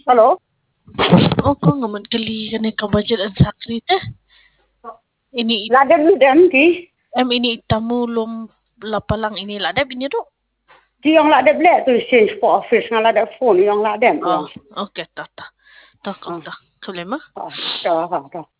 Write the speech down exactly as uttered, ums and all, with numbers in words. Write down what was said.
Halo? Oh, kau ngaman kali kani ka budget ang sakri teh. Ini Ladem ni dem ki. em ini tamu lom lapalang ini ladap ini do. Ki yang ladem lek tu change for office ngan ladem phone yang ladem Ah, yang. okay, ta ta. Ta kau Ah, ta. Kau lemah? ah, dah, dah.